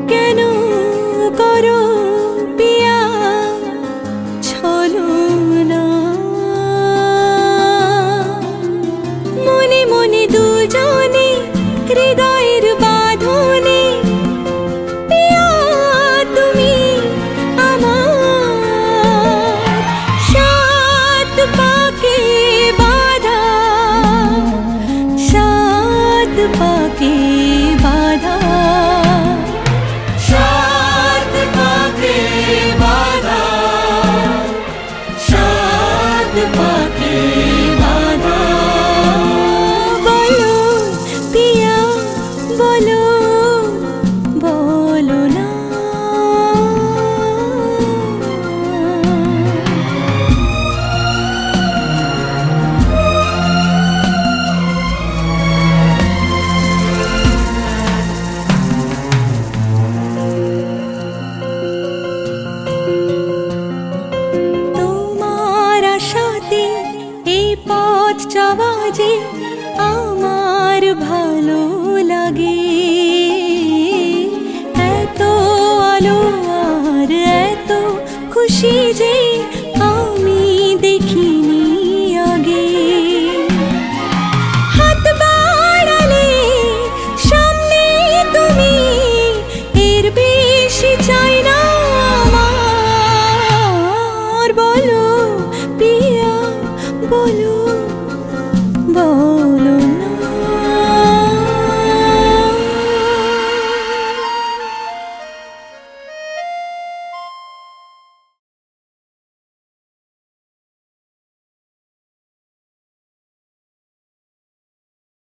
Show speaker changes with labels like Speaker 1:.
Speaker 1: কেন করো পিয়া ছলনা, মনে মনে দুজনে হৃদয়ের বাঁধনে পিয়া তুমি আমার, সাত পাকে বাঁধা, সাত পাকে বাঁধা, সাত পাকে বাঁধা, সাত পাকে বাঁধা। বলো পিয়া বলো, বলো না। তোমার আশাতে এই পথ চলা যে আমার ভালো লাগে, এত আলো আর এত খুশি যে